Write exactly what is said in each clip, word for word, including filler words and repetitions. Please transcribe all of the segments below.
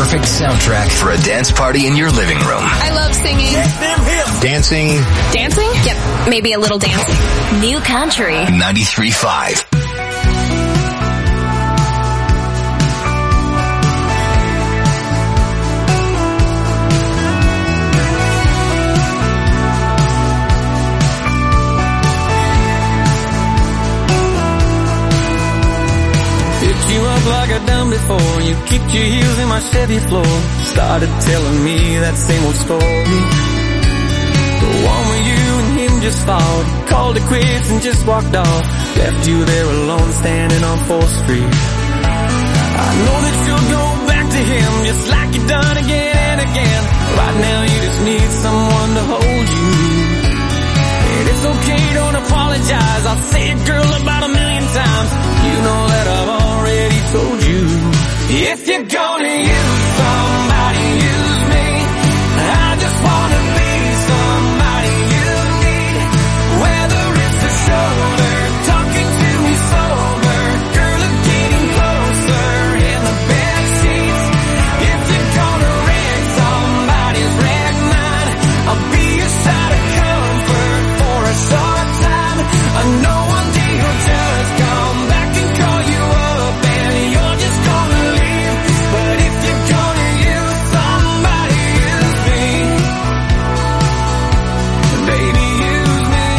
perfect soundtrack for a dance party in your living room. I love singing. Dancing. Dancing? Yep, maybe a little dancing. New Country. ninety-three point five. You up like I done before. You kicked your heels in my Chevy floor. Started telling me that same old story. The one where you and him just fought. Called it quits and just walked off. Left you there alone standing on fourth street. I know that you'll go back to him just like you've done again and again. Right now you just need someone to hold you. And it's okay, don't apologize. I'll say it, girl, about a million times. You know that I've already told you. If you're gonna use somebody, use me. I just wanna be somebody you need. Whether it's a shoulder, talking to me sober, girl, I'm getting closer in the bed sheets. If you're gonna wreck somebody's wreck mine, I'll be a shot of comfort for a short time. I know one day you'll just come back and call you up and you're just gonna leave. But if you're gonna use somebody, use me. Baby, use me.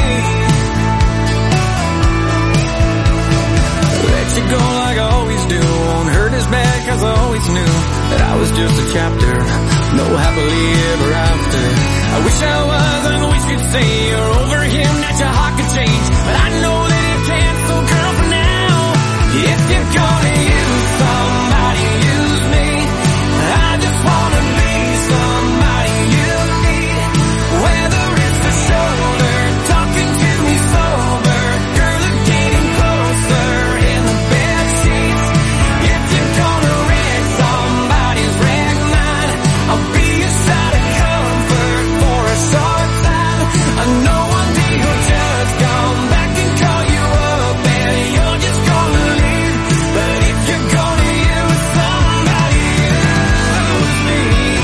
Let you go like I always do. Won't hurt as bad cause I always knew that I was just a chapter. No happily ever after. I wish I was, I wish you'd say you're over him, that your heart could change. But I know that it can't, so girl, for now, if you're gonna use somebody, use me. I just wanna be somebody you need. Whether it's the shoulder, talking to me sober, girl, I'm getting closer in the bed sheets. If you're gonna wreck somebody's wreck mine, I'll be a shot of comfort for a short time. I know one day you'll just come back and call you up and you're just gonna leave. But if you're gonna use somebody, use me.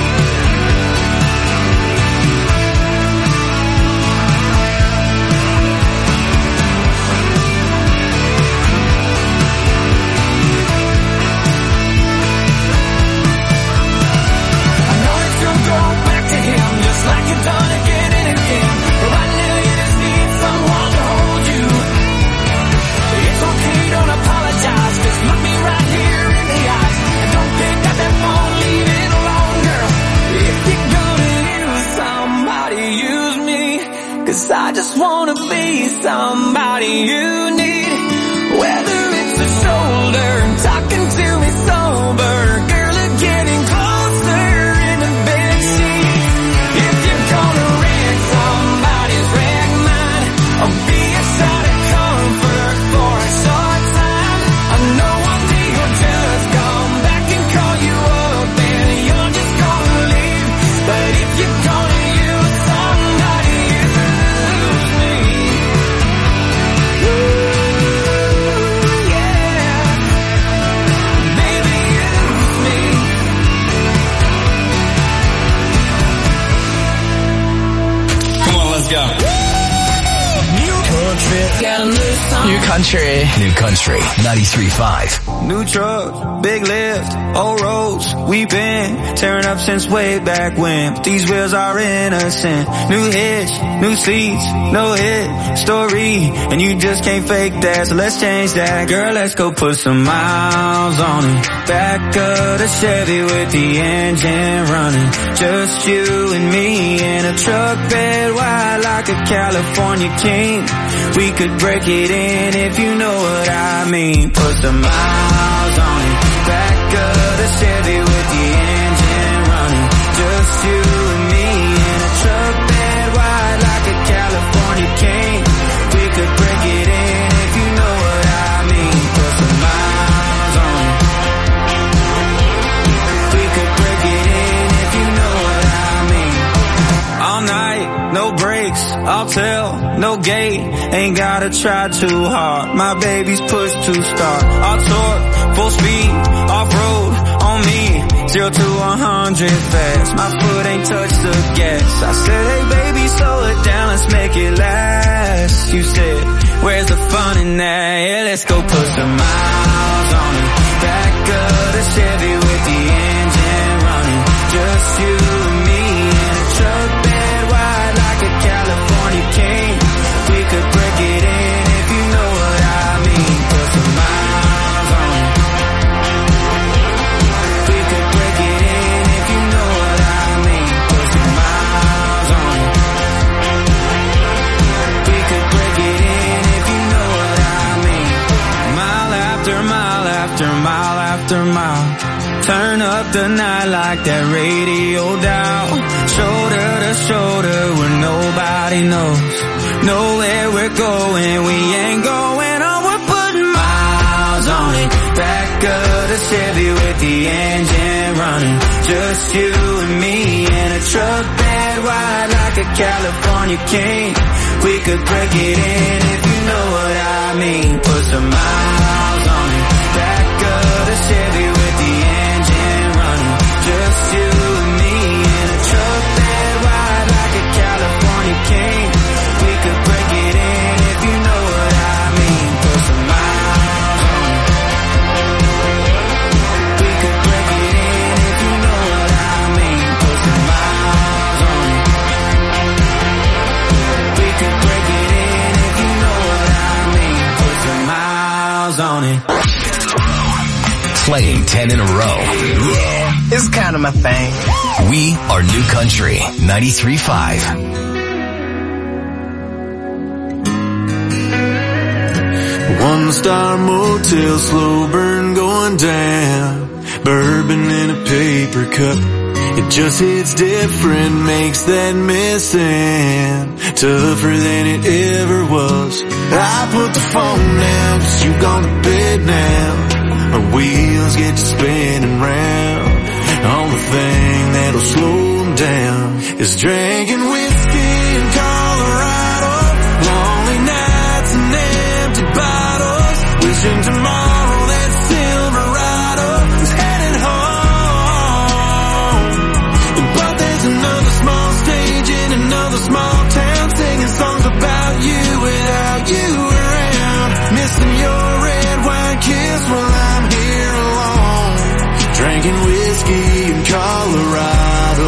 I know that you'll go back to him just like you've done again and again. But right now you just need someone to hold you. It's okay, don't apologize. Just look me right here in the eyes. And don't pick up that phone, leave it alone, girl. If you're gonna use somebody, use me. Cause I just wanna be somebody you need. Whether it's a shoulder, talking to me sober, girl, I'm getting closer in the bed sheet. If you're gonna wreck somebody's wreck mine, I'll be a shot of comfort for a short time. I know one day you'll just come back and call you up and you're just gonna leave. But if you're gonna use somebody, use me. Ooh, yeah. Baby, use me. Come on, let's go. New Country. New Country. ninety-three point five. New truck, big lift, old roads, we've been tearing up since way back when. But these wheels are innocent. New hitch, new seats, no hit story, and you just can't fake that, so let's change that. Girl, let's go put some miles on it. Back of the Chevy with the engine running. Just you and me in a truck bed wide like a California king. We could break it in if you know what I mean. Put some miles on it. Back of the Chevy with the engine running. Just you and me in a truck bed wide like a California king. We could break it in if you know what I mean. Put some miles on it. We could break it in if you know what I mean. All night, no brakes, I'll tell, no gate. Ain't gotta try too hard, my baby's push to start. I'll torque, full speed, off-road, on me. zero to one hundred fast. My foot ain't touched the gas. I said, hey baby, slow it down, let's make it last. You said, where's the fun in that? Yeah, let's go put some miles on it. Back of the Chevy with the engine running. Just you and me in a truck bed wide like a California king. We could break it in if you know what I mean. Put some miles on it. We could break it in if you know what I mean. Put some miles on it. We could break it in if you know what I mean. Mile after mile after mile after mile. Turn up the night like that radio dial. Shoulder to shoulder where nobody knows. Know where we're going, we ain't going on. We're putting miles on it. Back of the Chevy with the engine running. Just you and me in a truck bed wide like a California king. We could break it in if you know what I mean. Put some miles on it. Back of the Chevy with the engine running. Just you and me in a truck bed wide like a California king. We could break it in if you know what I mean. Put some miles on it. We could break it in if you know what I mean. Put some miles on it. We could break it in if you know what I mean. Put some miles on it. Playing ten in a row. Yeah, it's kind of my thing. We are New Country ninety-three point five. One star motel, slow burn going down. Bourbon in a paper cup. It just hits different, makes that missing tougher than it ever was. I put the phone down, cause you gone to bed now. My wheels get to spinning round. Only thing that'll slow them down is drinking whiskey in Colorado. Lonely nights and empty bottles. Wishing tomorrow that Silverado was headed home. But there's another small stage in another small town, singing songs about you without you around. Missing your red wine kiss while I'm here alone. Drinking whiskey in Colorado.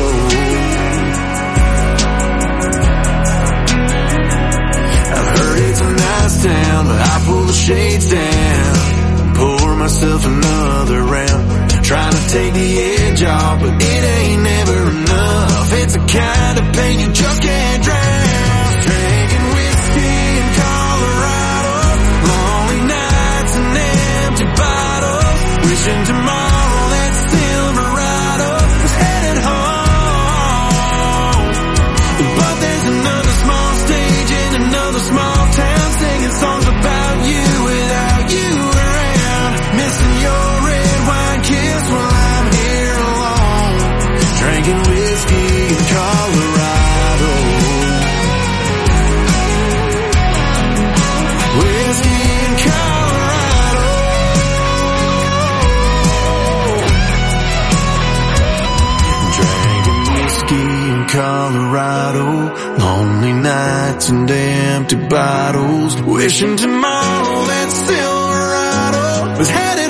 I've heard it's a nice town, but I pull the shades down, pour myself another round. Trying to take the edge off, but it ain't never enough. It's a kind of pain you just can't drown. Drinking whiskey in Colorado. Lonely nights and empty bottles. Wishing tomorrow that Silverado was headed home. But there's another small stage in another small town, singing songs about you without you around. Missing your red wine kiss while I'm here alone. Drinking whiskey in Colorado. Whiskey in Colorado. Drinking whiskey in Colorado. Lonely nights and empty bottles. Wishing tomorrow that Silverado was headed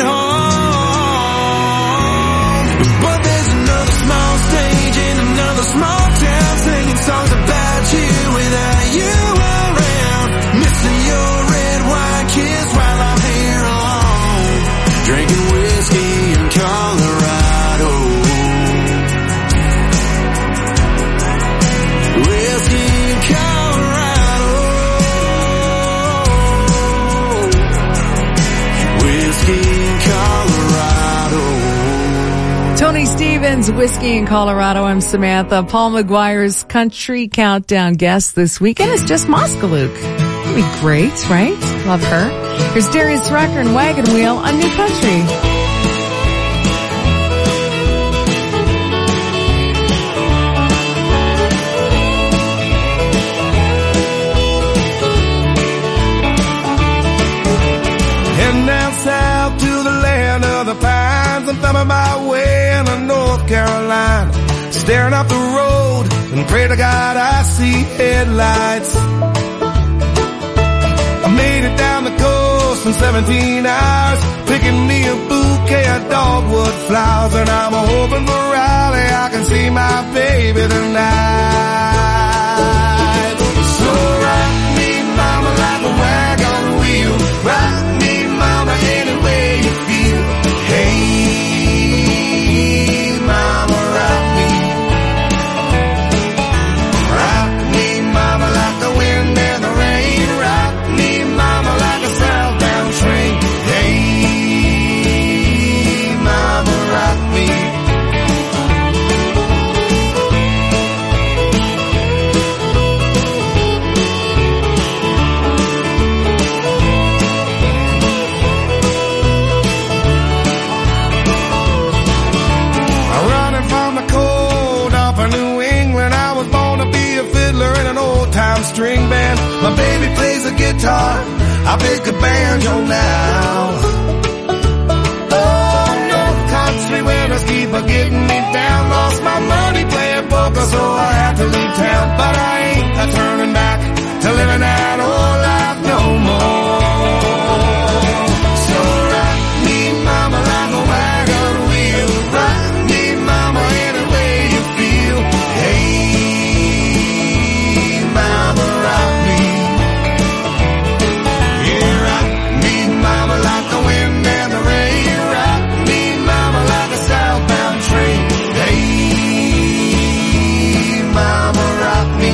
home. But there's another small stage in another small town, singing songs about you without you around. Missing your red wine kiss while I'm here alone. Drinking whiskey in Colorado. Whiskey in Colorado. Whiskey in Colorado. Tony Stevens, Whiskey in Colorado. I'm Samantha. Paul McGuire's Country Countdown guest this weekend is Jess Moskalook. That'd be great, right? Love her. Here's Darius Rucker and Wagon Wheel on New Country. Heading down south to the land of the pines. I'm thumbing my way in a north North Carolina, staring up the road and pray to God I see headlights. I made it down the coast in seventeen hours, picking me a bouquet of dogwood flowers, and I'm hoping for Raleigh I can see my baby tonight. So rock me, mama, like a wagon wheel. Rock me, mama, any way you feel. Hey, mama, rock me. Rock me, mama, like the wind and the rain. Rock me, mama, like a southbound train. Hey, mama, rock me. Running from the cold up in New England, I was born to be a fiddler in an old-time string band. My baby plays a guitar, I pick a banjo now. Oh, no country winners keep a getting me down. Lost my money playing poker, so I had to leave town. But I ain't a turning back to living that old life no more. So rock me, mama, like a wagon wheel. Rock me, mama, any way you feel. Hey, mama, rock me. Yeah, rock me, mama, like the wind and the rain. Rock me, mama, like a southbound train. Hey, mama, rock me.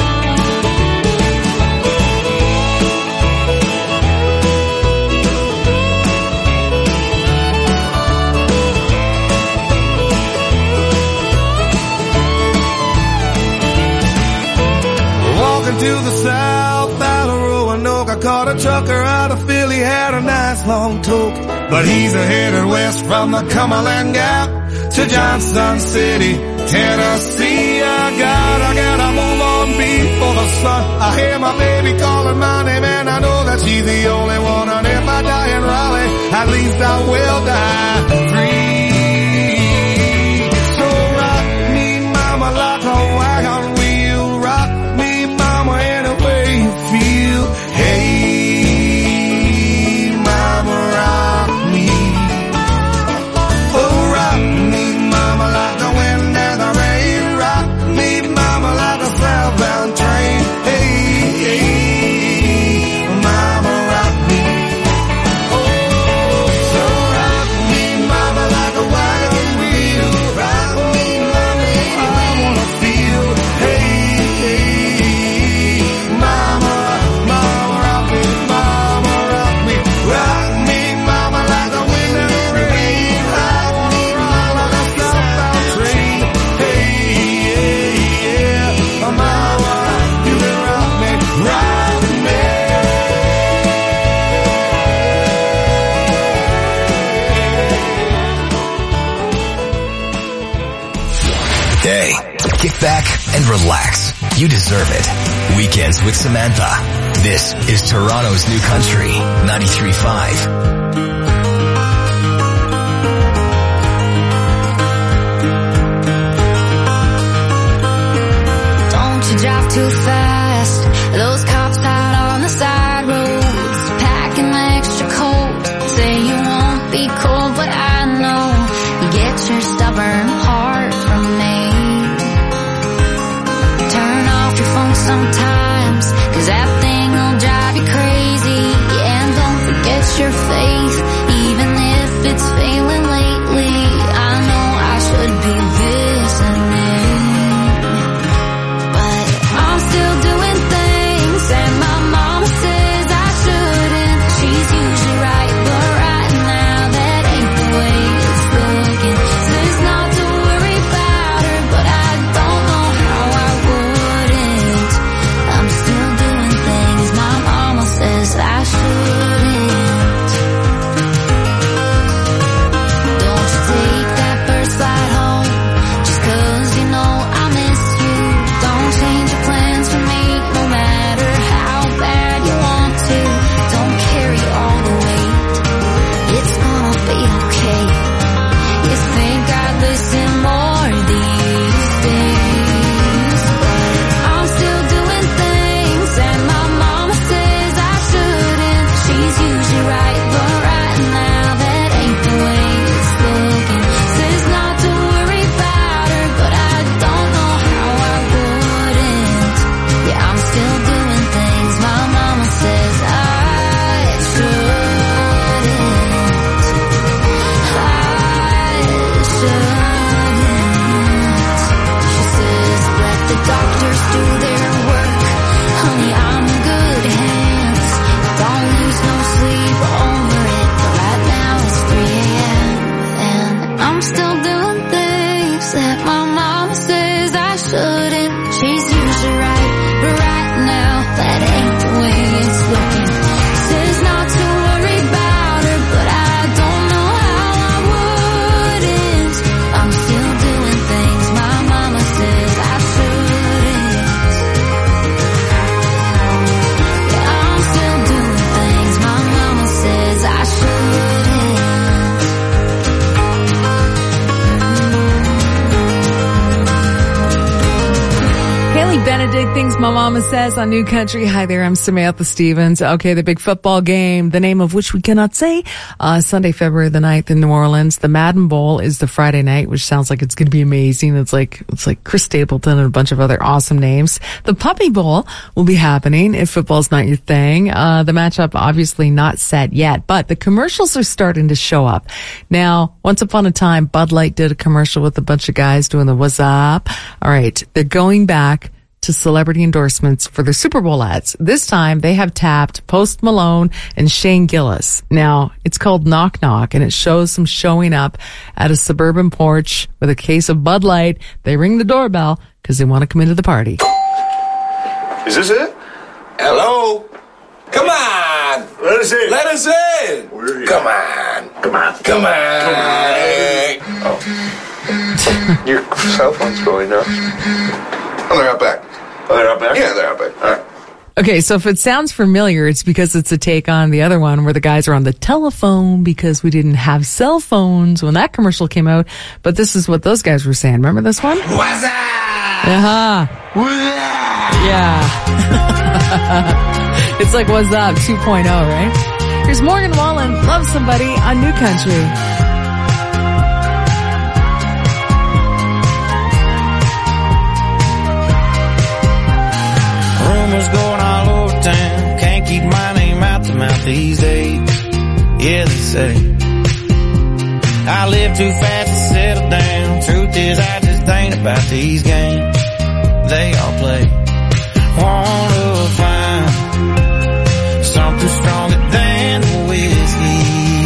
Walking to the south out of Roanoke, I caught a trucker out of Philly, had a nice long toke. But he's a headed west from the Cumberland Gap to Johnson City, Tennessee. I gotta, gotta move on before the sun. I hear my baby calling my name and I know that she's the only one. And if I die in Raleigh, at least I will die free. So rock me, mama, like a wagon wheel. Rock me, mama, any way you feel. Hey, mama, rock me. Oh, rock me, mama, like the wind and the rain. Rock me, mama, like a southbound train. Hey, hey, mama, rock me. Oh, so rock me, mama, like a wagon wheel. Rock me, mama, I wanna feel. Hey, hey, mama, mama, rock me, mama, rock me. Rock me, mama, like the wind and the rain. Rock me, mama, like a southbound train. Hey, yeah, yeah, mama, you can rock me, rock me. Hey, kick back and relax. You deserve it. Weekends with Samantha. This is Toronto's New Country, ninety-three point five. Don't you drive too fast. Those cops out on the side roads, packing the extra coat. Say you won't be cold, but I know you get your stubborn heart from me. Turn off your phone sometimes, cause that thing will drive you crazy. Yeah, and don't forget your face. Benedict Things My Mama Says on New Country. Hi there, I'm Samantha Stevens. Okay, the big football game, the name of which we cannot say, uh, Sunday, February the ninth in New Orleans. The Madden Bowl is the Friday night, which sounds like it's going to be amazing. It's like, it's like Chris Stapleton and a bunch of other awesome names. The Puppy Bowl will be happening if football's not your thing. Uh, the matchup obviously not set yet, but the commercials are starting to show up. Now, once upon a time, Bud Light did a commercial with a bunch of guys doing the what's up. All right, they're going back to celebrity endorsements for their Super Bowl ads. This time they have tapped Post Malone and Shane Gillis. Now, it's called Knock Knock, and it shows them showing up at a suburban porch with a case of Bud Light. They ring the doorbell because they want to come into the party. Is this it? Hello? Come on! Let us in. Let us in! We're here. Come on! Come on. Come on! Oh. Your cell phone's going nuts. Oh, they're out back. Oh, they're out back? Yeah, they're out back. All right. Okay, so if it sounds familiar, it's because it's a take on the other one where the guys are on the telephone because we didn't have cell phones when that commercial came out. But this is what those guys were saying. Remember this one? What's up? Uh-huh. Yeah. It's like What's Up two point oh, right? Here's Morgan Wallen, Love Somebody on New Country. Rumors going all over town. Can't keep my name out the mouth these days. Yeah, they say I live too fast to settle down. Truth is, I just ain't about these games they all play. Wanna find something stronger than whiskey.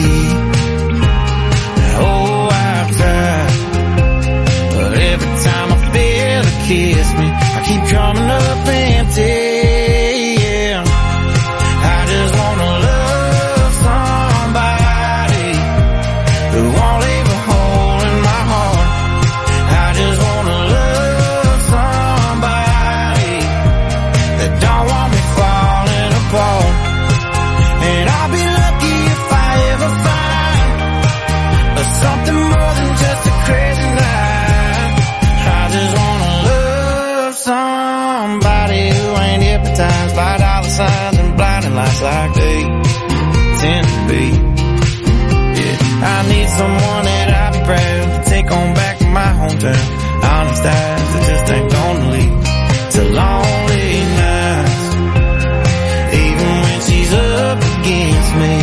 Oh, I've tried, but every time I feel a kiss me, I keep coming up empty. Yeah, I just wanna love somebody who won't leave a hole in my heart. I just wanna love somebody that don't want me falling apart. And I'll be lucky if I ever find something more than just a crazy night. I just wanna love somebody who ain't hypnotized by dollar signs and blinding lights like they tend to be. Yeah, I need someone that I'll be proud to take on back to my hometown. Honest eyes that just ain't gonna lead to lonely nights, even when she's up against me.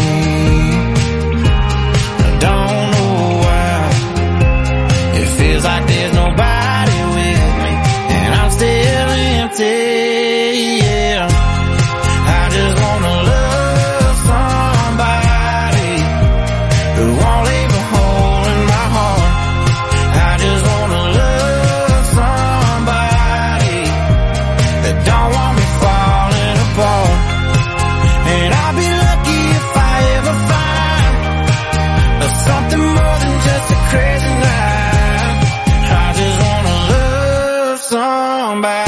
I don't know why it feels like there's nobody with me, and I'm still empty. Yeah, I just wanna love somebody who won't leave a hole in my heart. I just wanna love somebody that don't want me falling apart. And I'll be lucky if I ever find something more than just a crazy night. I just wanna love somebody.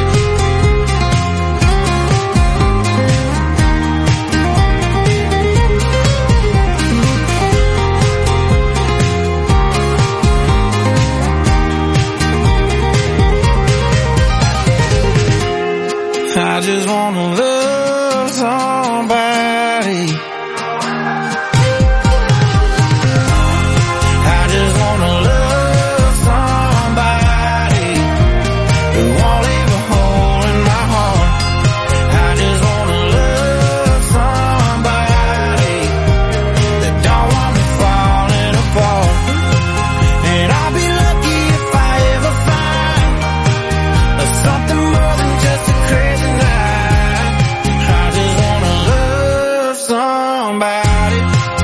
I just wanna love somebody. I just wanna love somebody who won't leave a hole in my heart. I just wanna love somebody that don't want me falling apart. And I'll be lucky if I ever find something more than just a crazy night. I just wanna love somebody.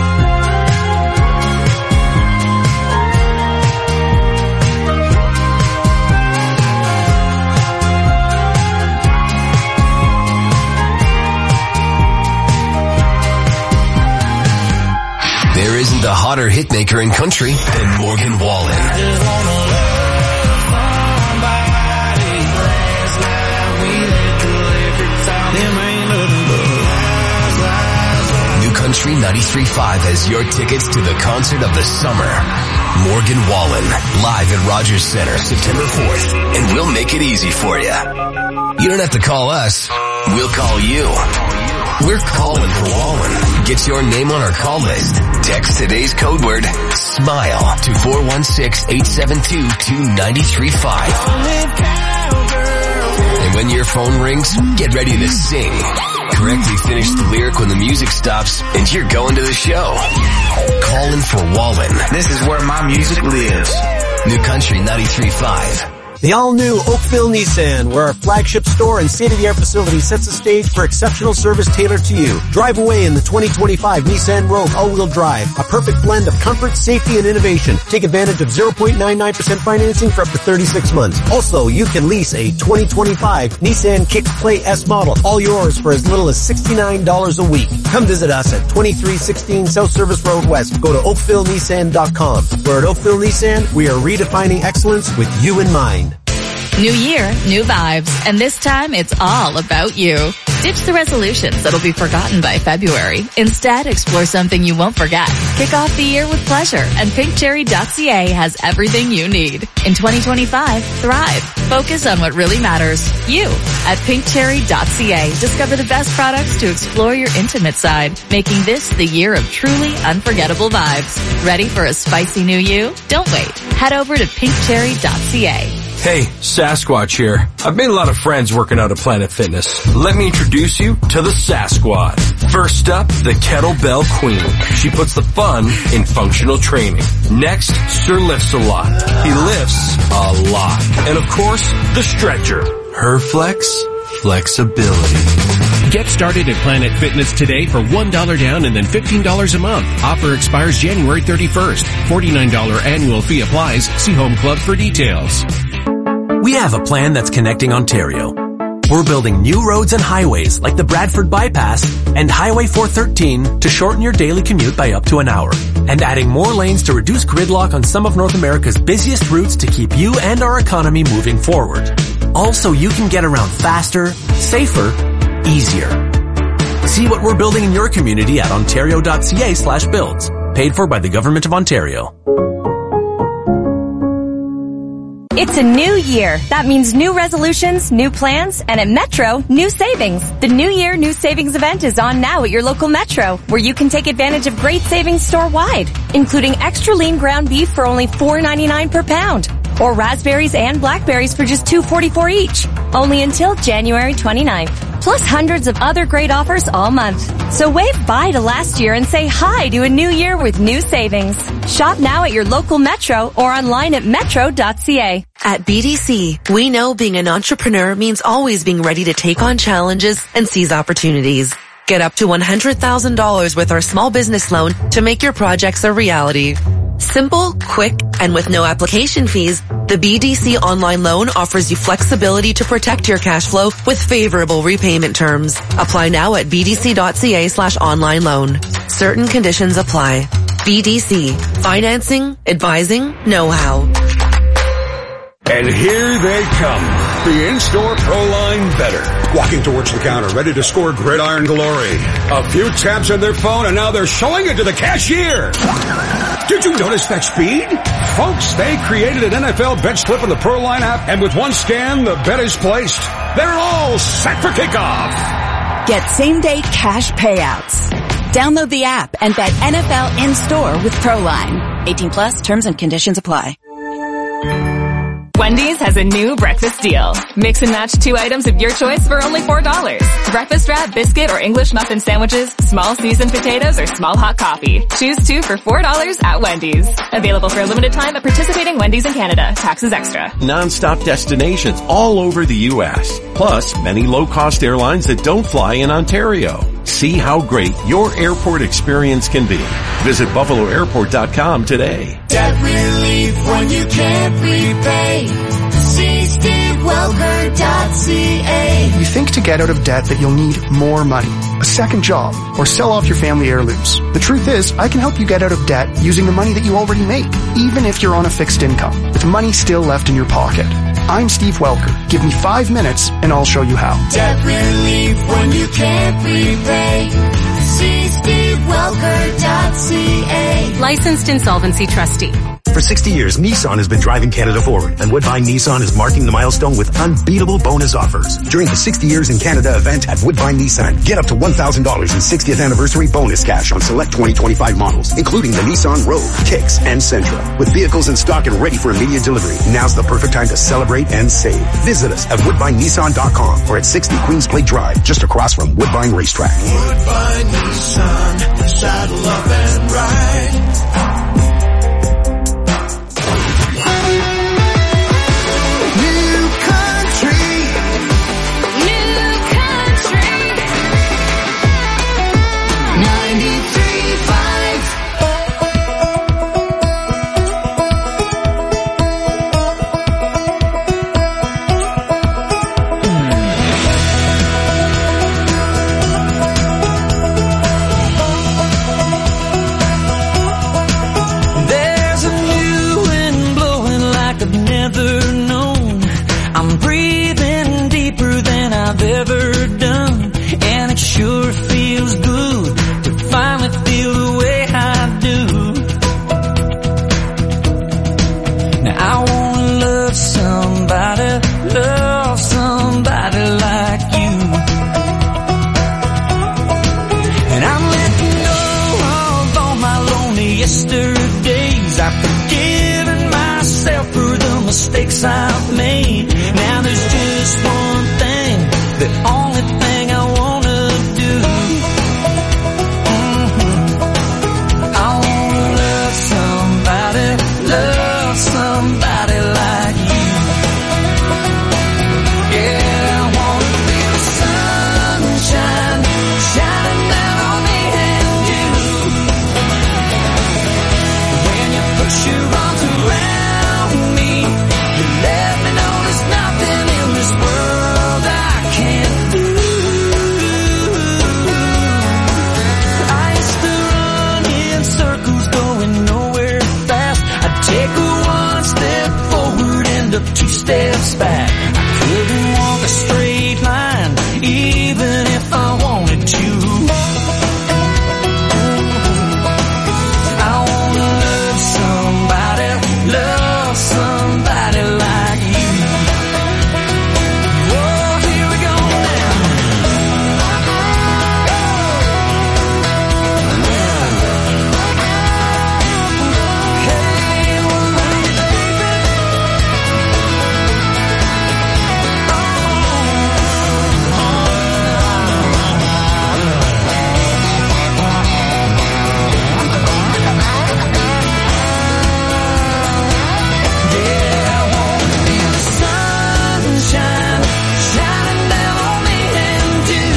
There isn't a hotter hitmaker in country than Morgan Wallen. I just wanna love somebody. Last night we let the liquor talk. Them ain't nothing but lies, lies, lies. New Country ninety-three point five has your tickets to the concert of the summer. Morgan Wallen, live at Rogers Center, September fourth, and we'll make it easy for you. You don't have to call us. We'll call you. We're calling for Wallen. Get your name on our call list. Text today's code word, SMILE, to four one six, eight seven two, two nine three five. And when your phone rings, get ready to sing. Correctly finish the lyric when the music stops, and you're going to the show. Calling for Wallen. This is where my music lives. New Country ninety-three point five. The all-new Oakville Nissan, where our flagship store and state-of-the-art facility sets the stage for exceptional service tailored to you. Drive away in the twenty twenty-five Nissan Rogue all-wheel drive, a perfect blend of comfort, safety, and innovation. Take advantage of zero point nine nine percent financing for up to thirty-six months. Also, you can lease a twenty twenty-five Nissan Kicks Play S model, all yours for as little as sixty-nine dollars a week. Come visit us at twenty-three sixteen South Service Road West. Go to oakville nissan dot com. Where at Oakville Nissan, we are redefining excellence with you in mind. New year, new vibes, and this time it's all about you. Ditch the resolutions that'll be forgotten by February. Instead, explore something you won't forget. Kick off the year with pleasure, and pink cherry dot c a has everything you need. In twenty twenty-five, thrive. Focus on what really matters. You. At pink cherry dot c a, discover the best products to explore your intimate side, making this the year of truly unforgettable vibes. Ready for a spicy new you? Don't wait. Head over to pink cherry dot c a. Hey, Sasquatch here. I've made a lot of friends working out at Planet Fitness. Let me introduce you to the Sasquad. First up, the Kettlebell Queen. She puts the fun in functional training. Next, Sir Lifts a Lot. He lifts a lot. And of course, the Stretcher. Her flex, flexibility. Get started at Planet Fitness today for one dollar down and then fifteen dollars a month. Offer expires January thirty-first. forty-nine dollars annual fee applies. See Home Club for details. We have a plan that's connecting Ontario. We're building new roads and highways like the Bradford Bypass and Highway four thirteen to shorten your daily commute by up to an hour. And adding more lanes to reduce gridlock on some of North America's busiest routes to keep you and our economy moving forward. Also, you can get around faster, safer, easier. See what we're building in your community at ontario dot c a slash builds. Paid for by the Government of Ontario. It's a new year. That means new resolutions, new plans, and at Metro, new savings. The New Year New Savings event is on now at your local Metro, where you can take advantage of great savings store-wide, including extra lean ground beef for only four ninety-nine per pound, or raspberries and blackberries for just two forty-four each. Only until January twenty-ninth. Plus hundreds of other great offers all month. So wave bye to last year and say hi to a new year with new savings. Shop now at your local Metro or online at metro dot c a. At B D C, we know being an entrepreneur means always being ready to take on challenges and seize opportunities. Get up to one hundred thousand dollars with our small business loan to make your projects a reality. Simple, quick, and with no application fees, the B D C online loan offers you flexibility to protect your cash flow with favorable repayment terms. Apply now at b d c dot c a slash online loan. Certain conditions apply. B D C. Financing, advising, know-how. And here they come. The in-store Proline Better. Walking towards the counter, ready to score gridiron glory. A few taps on their phone and now they're showing it to the cashier. Did you notice that speed? Folks, they created an N F L bet slip in the Proline app, and with one scan, the bet is placed. They're all set for kickoff. Get same-day cash payouts. Download the app and bet N F L in-store with Proline. eighteen plus, terms and conditions apply. Wendy's has a new breakfast deal. Mix and match two items of your choice for only four dollars. Breakfast wrap, biscuit, or English muffin sandwiches, small seasoned potatoes, or small hot coffee. Choose two for four dollars at Wendy's. Available for a limited time at participating Wendy's in Canada. Taxes extra. Non-stop destinations all over the U S. Plus, many low-cost airlines that don't fly in Ontario. See how great your airport experience can be. Visit buffalo airport dot com today. Debt relief when you can't repay. See steve welker dot c a. You think to get out of debt that you'll need more money, a second job, or sell off your family heirlooms. The truth is, I can help you get out of debt using the money that you already make, even if you're on a fixed income, with money still left in your pocket. I'm Steve Welker. Give me five minutes and I'll show you how. Debt relief when you can't repay. see steve welker dot c a. Licensed insolvency trustee. For sixty years, Nissan has been driving Canada forward, and Woodbine Nissan is marking the milestone with unbeatable bonus offers. During the sixty years in Canada event at Woodbine Nissan, get up to one thousand dollars in sixtieth anniversary bonus cash on select twenty twenty-five models, including the Nissan Rogue, Kicks, and Sentra. With vehicles in stock and ready for immediate delivery, now's the perfect time to celebrate and save. Visit us at woodbine nissan dot com or at sixty Queens Plate Drive, just across from Woodbine Racetrack. Woodbine Nissan, saddle up and ride. I've made. Now there's just one thing, the only thing I wanna do. Mm-hmm. I wanna love somebody, love somebody like you. Yeah, I wanna feel the sunshine shining down on me and you. When you put your arms around me, let me know there's nothing in this world I can't do. I used to run in circles going nowhere fast. I'd take one step forward, end up two steps back. I couldn't walk a straight line, even if I wanted to. I wanna love somebody, love somebody like you. Whoa, here we go now. Hey, well, yeah, I wanna feel the sunshine shining down on me and you.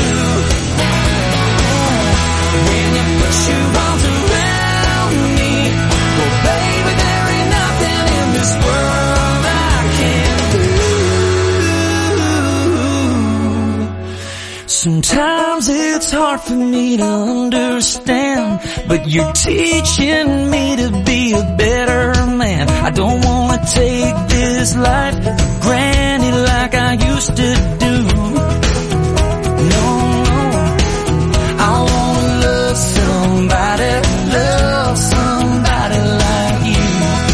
When you put your arms around me, well, baby, there ain't nothing in this world I can't do. Sometimes it's hard for me to understand, but you're teaching me to be a better man. I don't wanna take this life for granted like I used to do. No, no, I wanna love somebody, love somebody like you.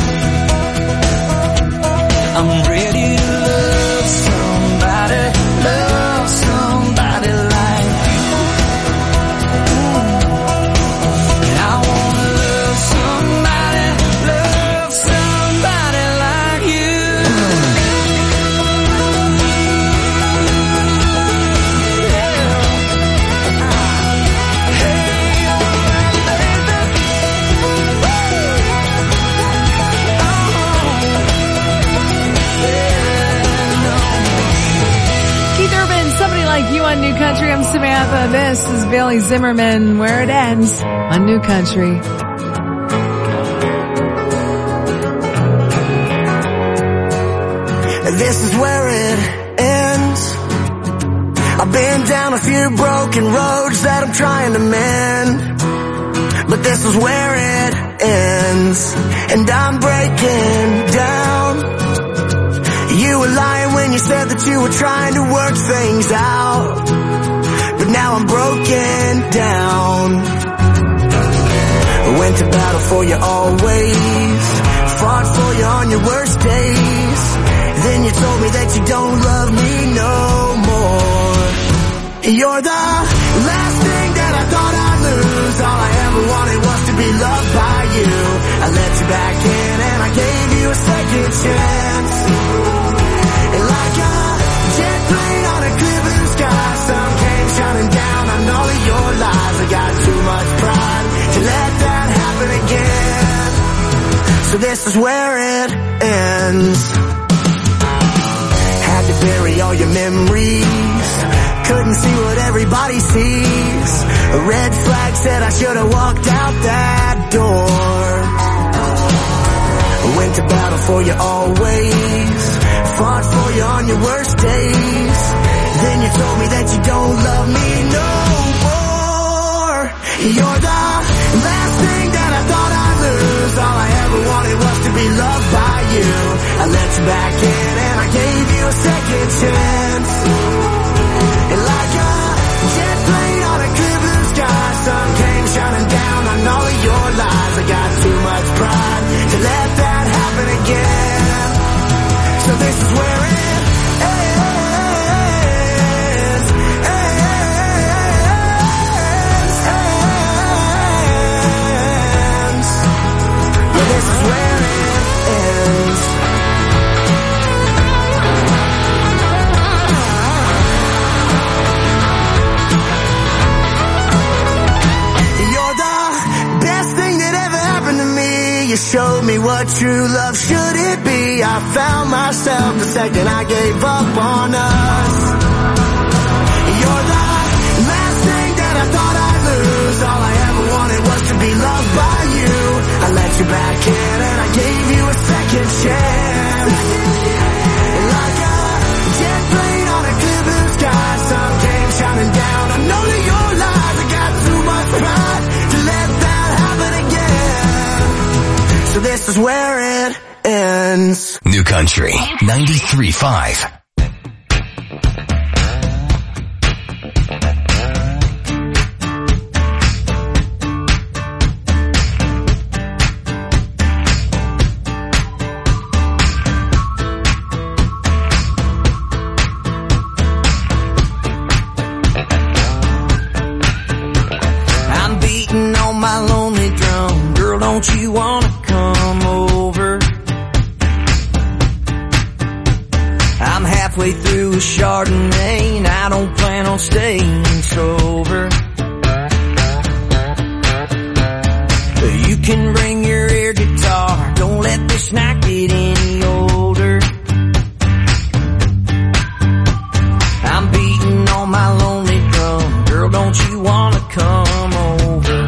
I'm ready to love somebody, love somebody like you. And I wanna love somebody, love somebody like you. Keith Urban, Somebody Like You on New Country. I'm Samantha. This is Billy Zimmerman, Where It Ends on New Country. This is where it ends. I've been down a few broken roads that I'm trying to mend, but this is where it ends, and I'm breaking down. You were lying when you said that you were trying to work things out, but now I'm broken down. Went to battle for you always, fought for you on your worst days. Then you told me that you don't love me no more. You're the last thing that I thought I'd lose. All I ever wanted was to be loved by you. I let you back in and I gave you a second chance. And like a jet plane on a clear blue sky, sun came shining down on all of your lies. I got too much pride to let that happen again. So this is where it ends. Had to bury all your memories, couldn't see what everybody sees. A red flag said I should have walked out that door. Went to battle for you always, fought for you on your worst days. Then you told me that you don't love me no more. You're the last thing that I thought I'd lose. All I ever wanted was to be loved by you. I let you back in and I gave you a second chance. And like a jet plane on a clear blue sky, sun came shining down on all of your lies. I got too much pride to let that happen again. So this is where it ends. Ends. Yeah, this is where it ends. You showed me what true love should it be. I found myself the second I gave up on us. You're the last thing that I thought I'd lose. All I ever wanted was to be loved by you. I let you back in and I gave you a second chance. Like a jet plane on a clear blue sky, sun came shining down on all of your lies. I got too much pride to let that happen again. So this is where it ends. New Country ninety-three point five. I'm beating on my lonely drum. Girl, don't you wanna come over? I'm halfway through a Chardonnay and I don't plan on staying sober. You can bring your air guitar, don't let this night get any older. I'm beating on my lonely drum. Girl, don't you wanna come over?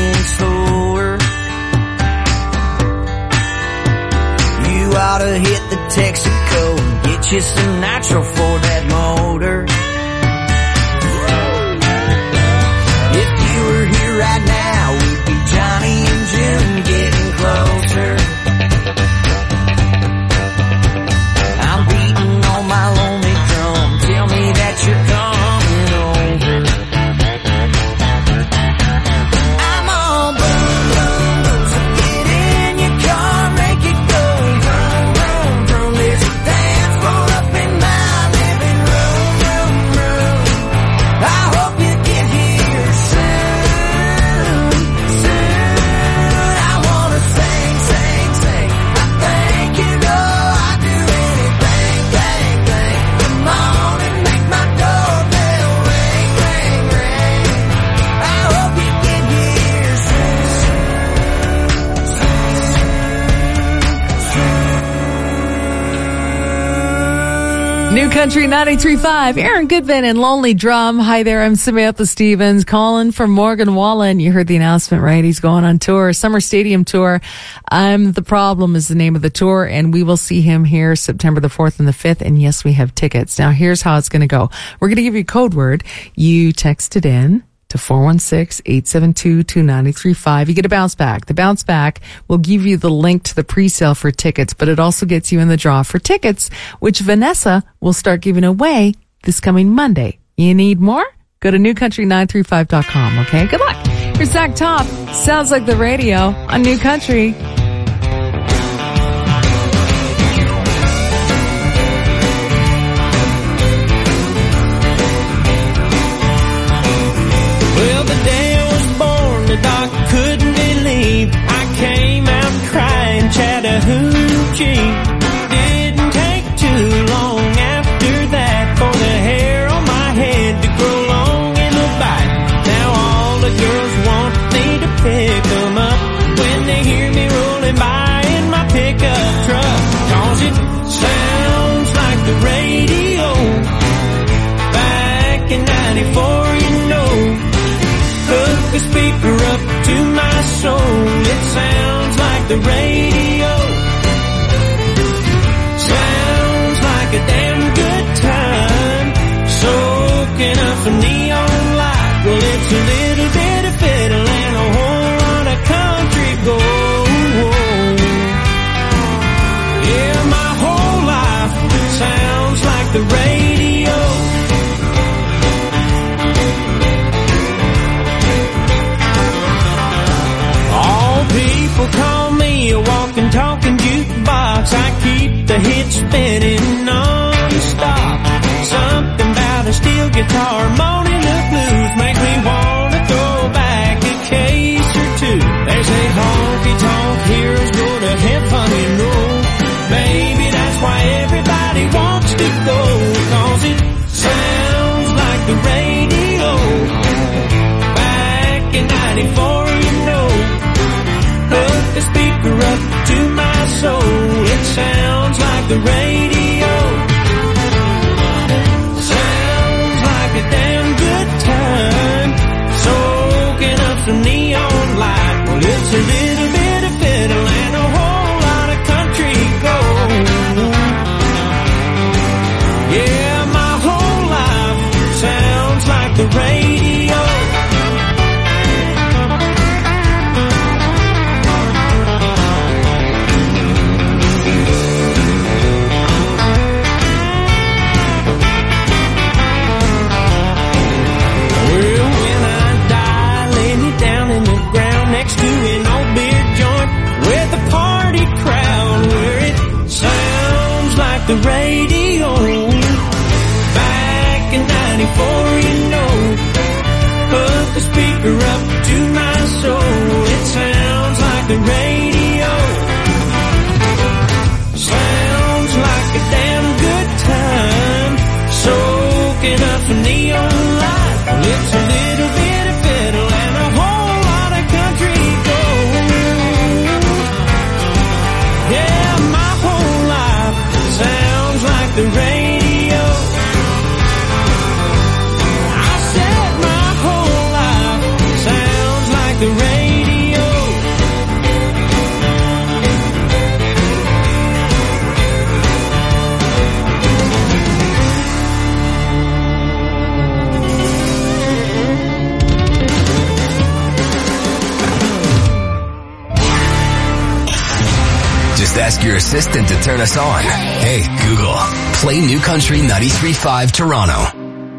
ought to hit the Texaco and get you some nitro for that motor. If you were here right now, we'd be Johnny and June getting closer. I'm beating on my lonely drum. Tell me that you're coming over. I'm all boom, boom, boom. So get in your car, make it go vroom, vroom, vroom. There's a dance floor up in my living room, room, room. I hope you get here soon, soon. I wanna sing, sing, sing. I think you know I'd do anything, bang, bang. Come on and make my doorbell ring, ring, ring. I hope you get here soon, New Country ninety-three point five, Aaron Goodman and Lonely Drum. Hi there, I'm Samantha Stevens, calling for Morgan Wallen. You heard the announcement, right? He's going on tour, Summer Stadium Tour. I'm the Problem is the name of the tour, and we will see him here September the fourth and the fifth, and yes, we have tickets. Now, here's how it's going to go. We're going to give you a code word. You text it in to four one six, eight seven two, two nine three five. You get a bounce back. The bounce back will give you the link to the pre-sale for tickets, but it also gets you in the draw for tickets, which Vanessa will start giving away this coming Monday. You need more? Go to new country nine three five dot com, okay? Good luck. Here's Zach Top. Sounds like the radio on New Country. Well, the day I was born, the doc couldn't believe I came out crying Chattahoochee. Didn't take too long after that for the hair on my head to grow long in a bite. Now all the girls want me to pick them up when they hear me rolling by in my pickup truck. Cause it sounds like the radio back in ninety-four, you know. Hook the speaker up to my soul. It sounds like the radio. Sounds like a damn good time. Soaking up a neon light. Well, it's a little bit of fiddle and a whole lot of country gold. Yeah, my whole life sounds like the radio. People call me a walking, talking jukebox. I keep the hits spinning non-stop. Something about a steel guitar, moaning the blues, make me want to throw back a case or two. They say honky-tonk heroes go to heaven, you know. Maybe that's why everybody wants to go, cause it sounds like the radio back in ninety-four, you know. Hook the speaker up to my soul. It sounds like the radio. Sounds like a damn good time. Soaking up some neon light. Well, it's a little bit of fiddle and a whole lot of country gold. Yeah, my whole life sounds like the radio. The radio back in ninety-four, you know. ask your assistant to turn us on. Hey, Google, play New Country ninety-three point five Toronto.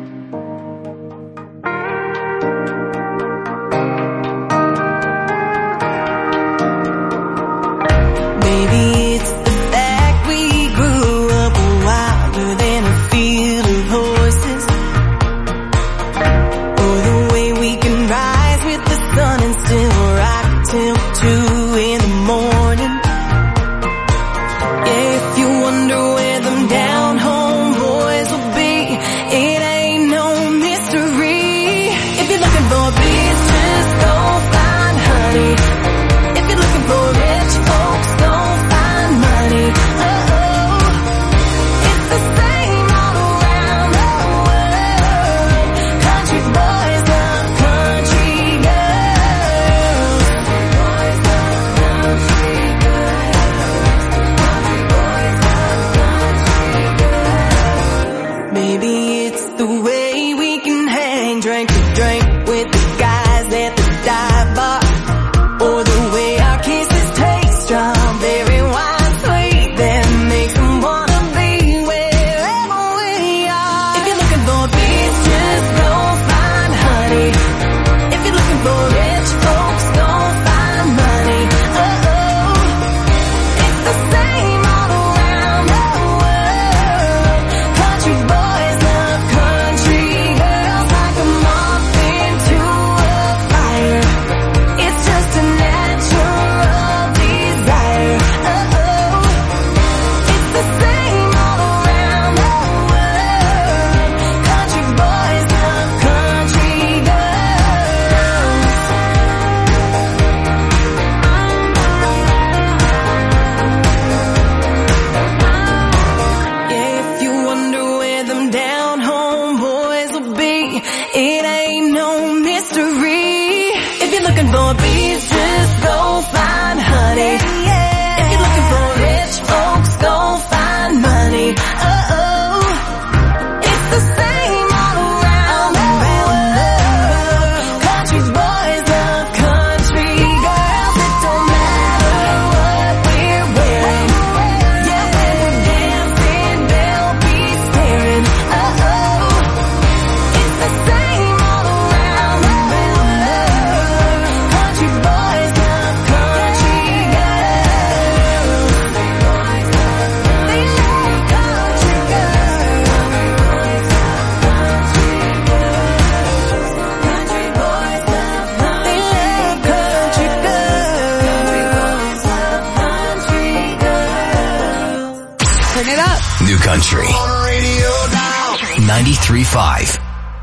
Country ninety-three point five.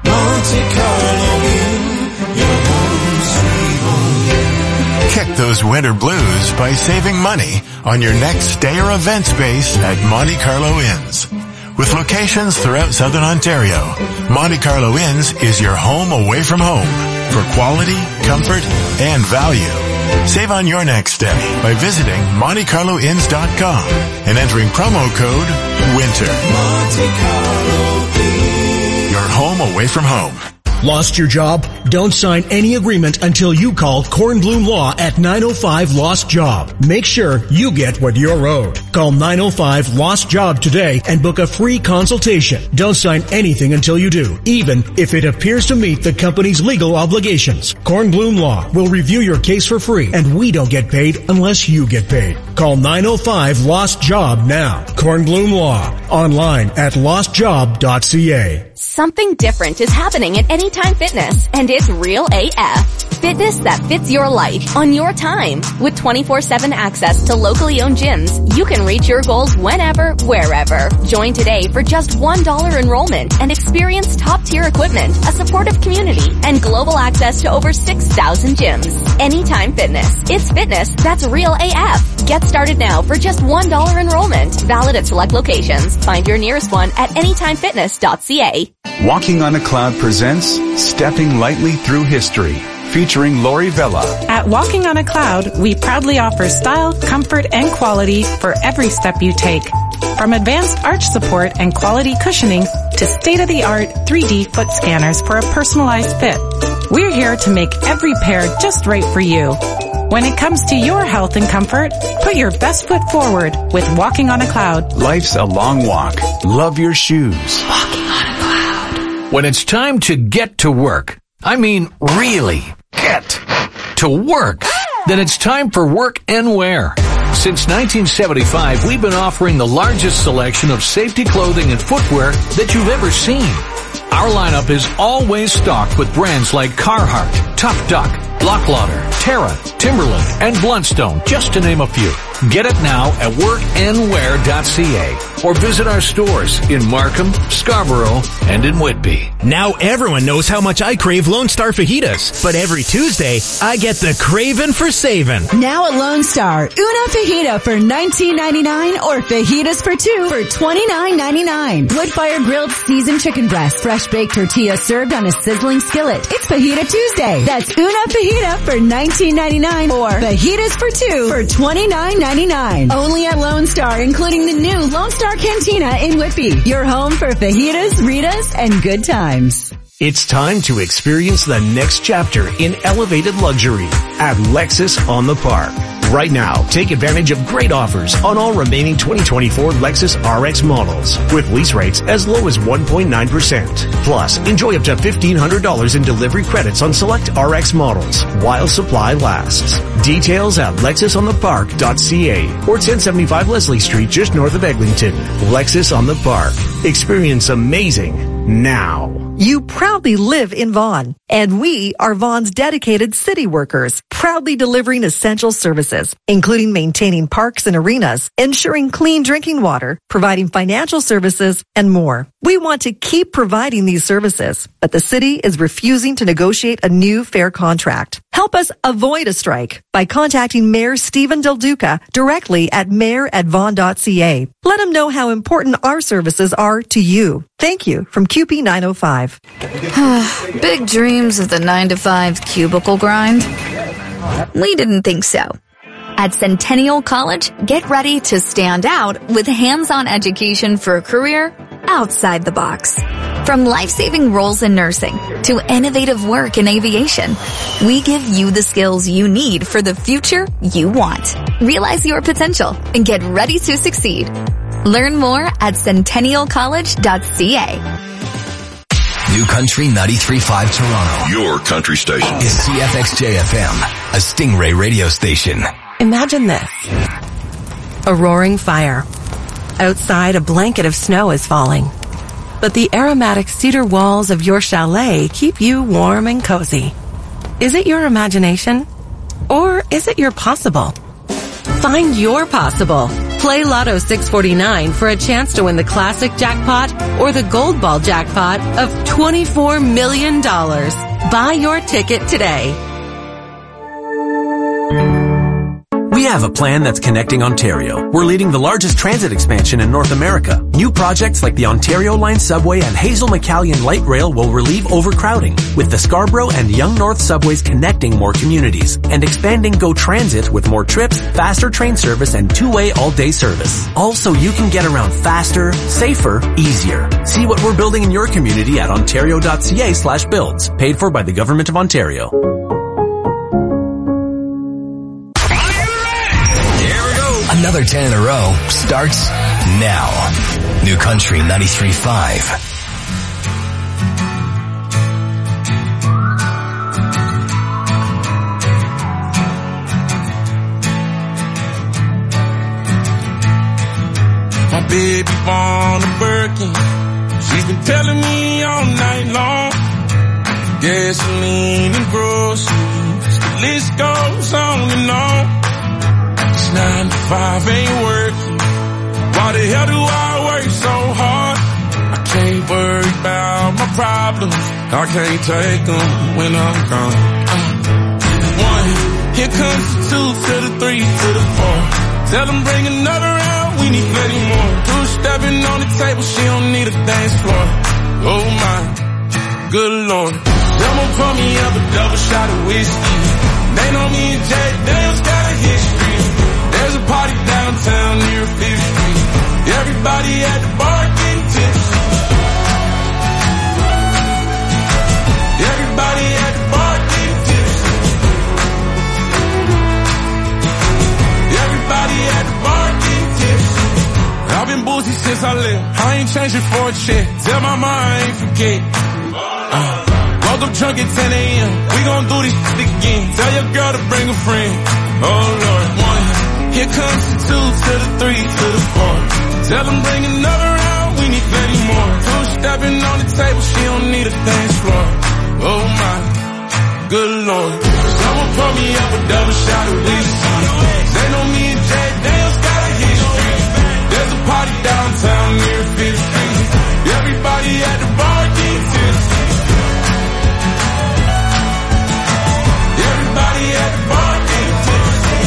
Kick those winter blues by saving money on your next stay or event space at Monte Carlo Inns. With locations throughout Southern Ontario, Monte Carlo Inns is your home away from home for quality, comfort, and value. Save on your next stay by visiting Monte Carlo Inns dot com and entering promo code WINTER. Monte Carlo Inns. Your home away from home. Lost your job? Don't sign any agreement until you call Kornblum Law at nine oh five Lost Job. Make sure you get what you're owed. Call nine oh five Lost Job today and book a free consultation. Don't sign anything until you do, even if it appears to meet the company's legal obligations. Kornblum Law will review your case for free, and we don't get paid unless you get paid. Call nine oh five Lost Job now. Kornblum Law. Online at lost job dot c a. Something different is happening at Anytime Fitness, and it's real A F. Fitness that fits your life on your time. With twenty-four seven access to locally owned gyms, you can reach your goals whenever, wherever. Join today for just one dollar enrollment and experience top-tier equipment, a supportive community, and global access to over six thousand gyms. Anytime Fitness. It's fitness that's real A F. Get started now for just one dollar enrollment. Valid at select locations. Find your nearest one at anytime fitness dot c a. Walking on a Cloud presents Stepping Lightly Through History, featuring Lori Vella. At Walking on a Cloud, we proudly offer style, comfort, and quality for every step you take. From advanced arch support and quality cushioning to state-of-the-art three D foot scanners for a personalized fit. We're here to make every pair just right for you. When it comes to your health and comfort, put your best foot forward with Walking on a Cloud. Life's a long walk. Love your shoes. Walking on a cloud. When it's time to get to work, I mean really get to work, then it's time for Work and Wear. Since nineteen seventy-five, we've been offering the largest selection of safety clothing and footwear that you've ever seen. Our lineup is always stocked with brands like Carhartt, Tough Duck, Locklauder, Terra, Timberland, and Bluntstone, just to name a few. Get it now at work and wear dot c a or visit our stores in Markham, Scarborough, and in Whitby. Now everyone knows how much I crave Lone Star fajitas, but every Tuesday, I get the craving for saving. Now at Lone Star, una fajita for nineteen ninety-nine or fajitas for two for twenty-nine ninety-nine. Wood-fire grilled seasoned chicken breast, fresh baked tortilla served on a sizzling skillet. It's Fajita Tuesday. That's una fajita for nineteen ninety-nine or fajitas for two for twenty-nine ninety-nine. Only at Lone Star, including the new Lone Star Cantina in Whitby. Your home for fajitas, Ritas, and good times. It's time to experience the next chapter in elevated luxury at Lexus on the Park. Right now, take advantage of great offers on all remaining twenty twenty-four Lexus R X models with lease rates as low as one point nine percent. Plus, enjoy up to fifteen hundred dollars in delivery credits on select R X models while supply lasts. Details at lexus on the park dot c a or ten seventy-five Leslie Street just north of Eglinton. Lexus on the Park. Experience amazing now. You proudly live in Vaughan, and we are Vaughan's dedicated city workers, proudly delivering essential services, including maintaining parks and arenas, ensuring clean drinking water, providing financial services, and more. We want to keep providing these services, but the city is refusing to negotiate a new fair contract. Help us avoid a strike by contacting Mayor Stephen Del Duca directly at mayor at vaughan dot c a. Let him know how important our services are to you. Thank you from Q P nine oh five. Big dreams of the nine to five cubicle grind? We didn't think so. At Centennial College, get ready to stand out with hands-on education for a career outside the box. From life-saving roles in nursing to innovative work in aviation, we give you the skills you need for the future you want. Realize your potential and get ready to succeed. Learn more at centennial college dot c a. New Country ninety-three point five Toronto. Your country station. Is C F X J F M, a Stingray radio station. Imagine this. A roaring fire. Outside, a blanket of snow is falling. But the aromatic cedar walls of your chalet keep you warm and cozy. Is it your imagination? Or is it your possible? Find your possible. Play Lotto six forty-nine for a chance to win the classic jackpot or the gold ball jackpot of twenty-four million dollars. Buy your ticket today. We have a plan that's connecting Ontario. We're leading the largest transit expansion in North America. New projects like the Ontario Line Subway and Hazel McCallion Light Rail will relieve overcrowding, with the Scarborough and Young North subways connecting more communities, and expanding GO Transit with more trips, faster train service, and two-way all-day service. Also, you can get around faster, safer, easier. See what we're building in your community at ontario dot c a slash builds. Paid for by the Government of Ontario. Another ten in a row starts now. New Country ninety-three point five. My baby born a Birkin. She's been telling me all night long. Gasoline and groceries, the list goes on and on. Nine to five ain't working. Why the hell do I work so hard? I can't worry about my problems. I can't take them when I'm gone. Uh, one, here comes the two to the three to the four. Tell them bring another round, we need plenty more. Two stepping on the table, she don't need a dance floor. Oh my, good lord. Them will pour me up a double shot of whiskey. They know me and Jack Daniels got a history. There's a party downtown near Fifth Street. Everybody at the bar getting tipsy. Everybody at the bar getting tipsy. since I left. I ain't changing for a check. Tell my mom I ain't forget. Uh, woke up drunk at ten a.m. We gon' do this shit again. Tell your girl to bring a friend. Oh Lord, one. Here comes the two to the three to the four. Tell them bring another round. We need plenty more. Two stepping on the table. She don't need a dance floor. Oh my, good Lord. Someone pour me up a double shot of whiskey. They know me and Jack Daniels got a history. There's a party downtown near Fifth Street. Everybody at the bar getting tipsy. Everybody at the bar getting tipsy.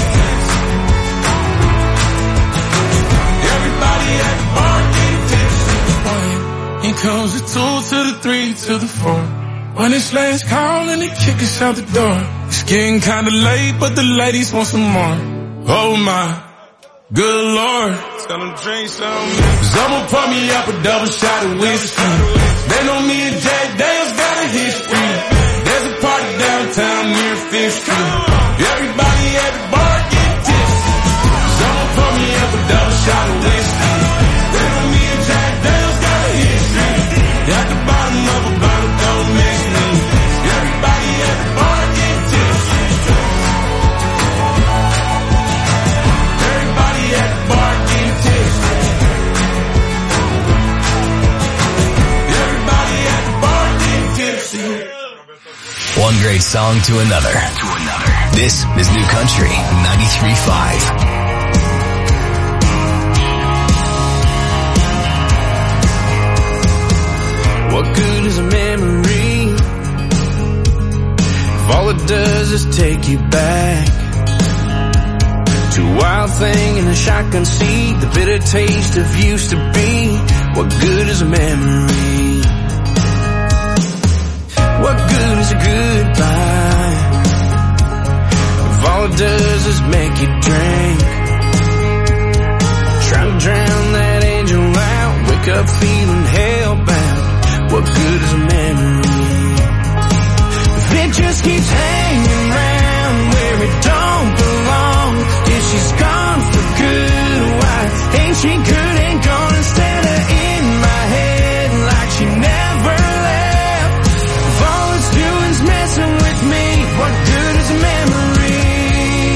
Everybody at the bar getting tipsy. Here comes the two to the three to the four. When it's last call and they kick us out the door. It's getting kinda late, but the ladies want some more. Oh my, good Lord. Tell them drink some. Someone pour me up a double shot of whiskey. They know me and Jack Daniels got a history. There's a party downtown near Fifth Street. Everybody at the bar get tipsy. Someone pour me up a double shot of whiskey. They know me and Jack Daniels got a history. At the bottom of a bottle, don't mix me. Everybody at the bar get tipsy. Everybody at the bar get tipsy. Everybody at the bar get tipsy. One great song to another. To another. This is New Country ninety-three point five. What good is a memory if all it does is take you back to a wild thing in a shotgun seat, the bitter taste of used to be? What good is a memory? What good is a goodbye if all it does is make you drink? Try to drown that angel out, wake up feeling hellbound. What good is a memory if it just keeps hanging around where it don't belong? If she's gone for good, why ain't she good and gone instead of in my head like she never left? If all it's doing's messing with me, what good is a memory?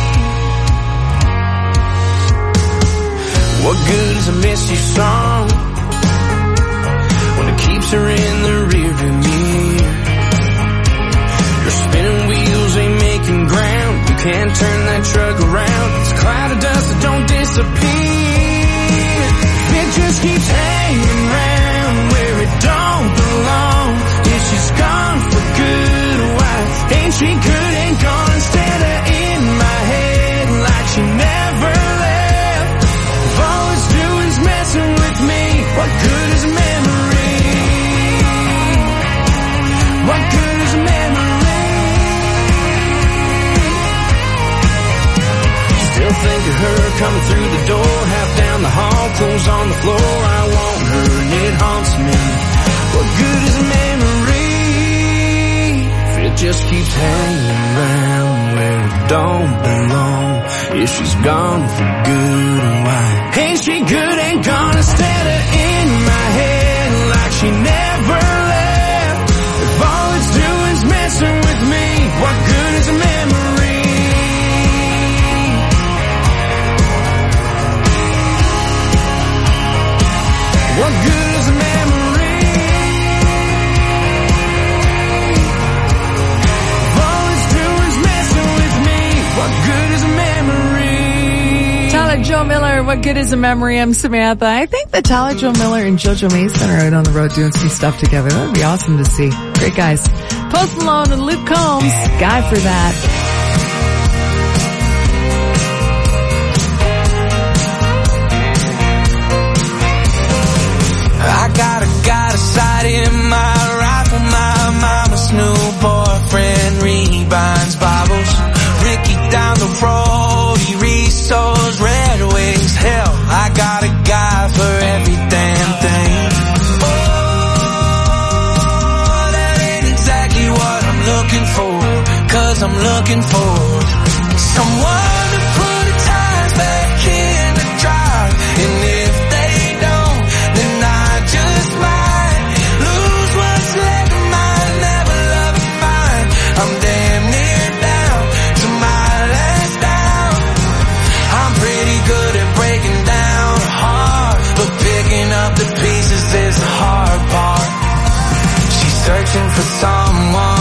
What good is a missy song when it keeps her in the rearview mirror? Your spinning wheels ain't making ground. You can't turn that truck around. It's a cloud of dust that don't disappear. It just keeps hanging around where it don't belong. If she's gone for good, why ain't she good and gone instead of in my head like she never left? If all it's doing's messing with me, what good is a memory? What good is a memory? Still think of her coming through the door, half down the hall, clothes on the floor. I want her and it haunts me. What good is a memory if it just keeps hanging around where it don't belong? If she's gone for good, why ain't she good and gone instead of in my head like she never left? If all it's doing's messing with me, what good is a memory? What good is a memory? If all it's doing's messing with me, what good is a memory? Tyler Joe Miller, what good is a memory? I'm Samantha. I think that Tyler Joe Miller and JoJo Mason are out on the road doing some stuff together. That would be awesome to see. Great guys. Post Malone and Luke Combs, Guy for That. I got a, got a sight in my rifle, my mama's new boyfriend rebinds Bibles. Ricky down the road, he restores Red Wings. Hell, I got a guy for every damn thing. Oh, that ain't exactly what I'm looking for, cause I'm looking for someone to put the tires back in the drive. And if they don't,